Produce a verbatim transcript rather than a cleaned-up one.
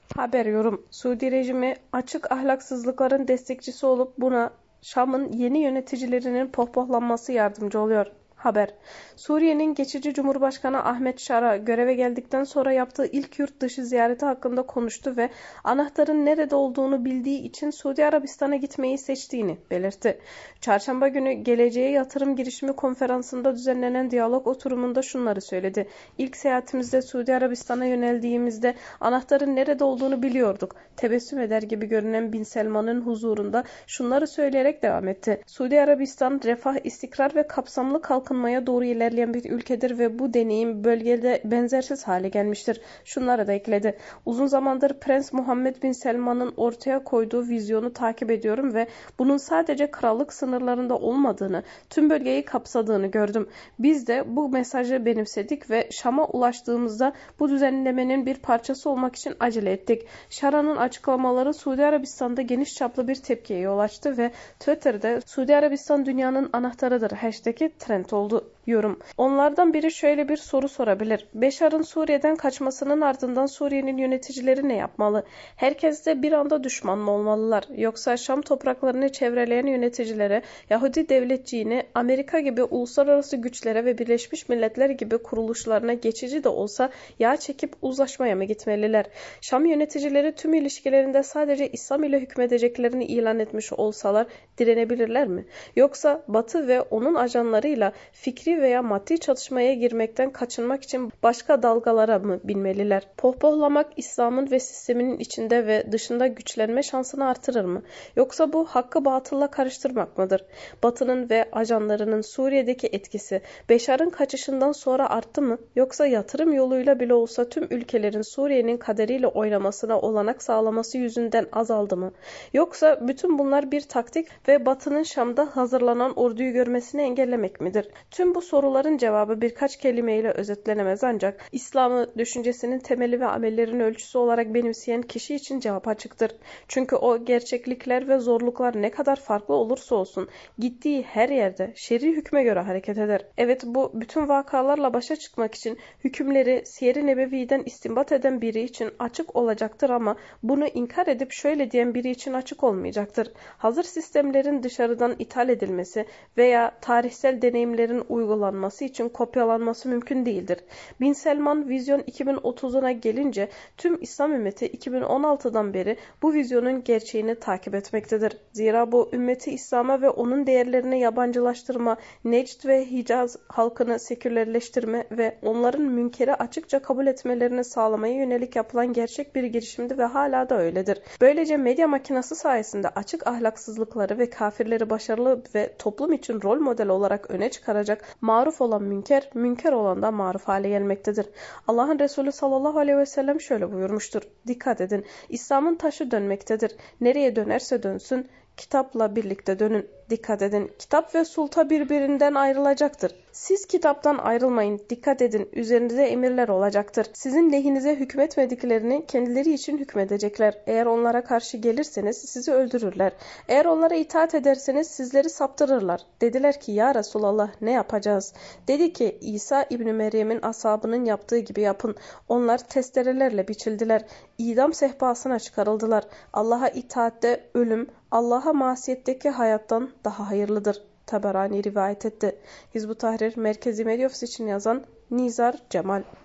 Haber yorum. Suudi rejimi açık ahlaksızlıkların destekçisi olup buna Şam'ın yeni yöneticilerinin pohpohlanması yardımcı oluyor. Haber. Suriye'nin geçici Cumhurbaşkanı Ahmet Şara göreve geldikten sonra yaptığı ilk yurt dışı ziyareti hakkında konuştu ve anahtarın nerede olduğunu bildiği için Suudi Arabistan'a gitmeyi seçtiğini belirtti. Çarşamba günü Geleceğe Yatırım Girişimi Konferansı'nda düzenlenen diyalog oturumunda şunları söyledi. İlk seyahatimizde Suudi Arabistan'a yöneldiğimizde anahtarın nerede olduğunu biliyorduk. Tebessüm eder gibi görünen Bin Selman'ın huzurunda şunları söyleyerek devam etti. Suudi Arabistan refah, istikrar ve kapsamlı kalkınmaya doğru ilerleyen bir ülkedir ve bu deneyim bölgede benzersiz hale gelmiştir. Şunları da ekledi. Uzun zamandır Prens Muhammed Bin Selman'ın ortaya koyduğu vizyonu takip ediyorum ve bunun sadece krallık sınırlarında olmadığını, tüm bölgeyi kapsadığını gördüm. Biz de bu mesajı benimsedik ve Şam'a ulaştığımızda bu düzenlemenin bir parçası olmak için acele ettik. Şara'nın açıklamaları Suudi Arabistan'da geniş çaplı bir tepkiye yol açtı ve Twitter'da Suudi Arabistan dünyanın anahtarıdır hashtag'i trend oldu. Yorum. Onlardan biri şöyle bir soru sorabilir. Beşar'ın Suriye'den kaçmasının ardından Suriye'nin yöneticileri ne yapmalı? Herkes de bir anda düşman mı olmalılar? Yoksa Şam topraklarını çevreleyen yöneticilere, Yahudi devletçiğine, Amerika gibi uluslararası güçlere ve Birleşmiş Milletler gibi kuruluşlarına geçici de olsa yağ çekip uzlaşmaya mı gitmeliler? Şam yöneticileri tüm ilişkilerinde sadece İslam ile hükmedeceklerini ilan etmiş olsalar direnebilirler mi? Yoksa Batı ve onun ajanlarıyla fikri veya maddi çatışmaya girmekten kaçınmak için başka dalgalara mı binmeliler? Pohpohlamak İslam'ın ve sistemin içinde ve dışında güçlenme şansını artırır mı? Yoksa bu hakkı batılla karıştırmak mıdır? Batı'nın ve ajanlarının Suriye'deki etkisi Beşar'ın kaçışından sonra arttı mı? Yoksa yatırım yoluyla bile olsa tüm ülkelerin Suriye'nin kaderiyle oynamasına olanak sağlaması yüzünden azaldı mı? Yoksa bütün bunlar bir taktik ve Batı'nın Şam'da hazırlanan orduyu görmesini engellemek midir? Tüm bu soruların cevabı birkaç kelimeyle özetlenemez ancak İslam'ı düşüncesinin temeli ve amellerin ölçüsü olarak benimseyen kişi için cevap açıktır. Çünkü o gerçeklikler ve zorluklar ne kadar farklı olursa olsun gittiği her yerde şer'i hükme göre hareket eder. Evet, bu bütün vakalarla başa çıkmak için hükümleri Siyer-i Nebevi'den istinbat eden biri için açık olacaktır ama bunu inkar edip şöyle diyen biri için açık olmayacaktır. Hazır sistemlerin dışarıdan ithal edilmesi veya tarihsel deneyimlerin uygulanması için kopyalanması mümkün değildir. Bin Selman Vizyon iki bin otuzuna gelince tüm İslam ümmeti iki bin on altıdan beri bu vizyonun gerçeğini takip etmektedir. Zira bu ümmeti İslam'a ve onun değerlerine yabancılaştırma, Necd ve Hicaz halkını sekülerleştirme ve onların münkeri açıkça kabul etmelerini sağlamaya yönelik yapılan gerçek bir girişimdi ve hala da öyledir. Böylece medya makinası sayesinde açık ahlaksızlıkları ve kafirleri başarılı ve toplum için rol model olarak öne çıkaracak maruf olan münker, münker olan da maruf hale gelmektedir. Allah'ın Resulü sallallahu aleyhi ve sellem şöyle buyurmuştur. Dikkat edin, İslam'ın taşı dönmektedir. Nereye dönerse dönsün, kitapla birlikte dönün. Dikkat edin, kitap ve sulta birbirinden ayrılacaktır. Siz kitaptan ayrılmayın, dikkat edin, üzerinize emirler olacaktır. Sizin lehinize hükmetmediklerini kendileri için hükmedecekler. Eğer onlara karşı gelirseniz sizi öldürürler. Eğer onlara itaat ederseniz sizleri saptırırlar. Dediler ki ya Resulallah ne yapacağız? Dedi ki İsa İbni Meryem'in ashabının yaptığı gibi yapın. Onlar testerelerle biçildiler. İdam sehpasına çıkarıldılar. Allah'a itaatte ölüm, Allah'a masiyetteki hayattan daha hayırlıdır. Taberani rivayet etti. Hizb-ut Tahrir Merkezi Medya Ofisi için yazan Nizar Cemal.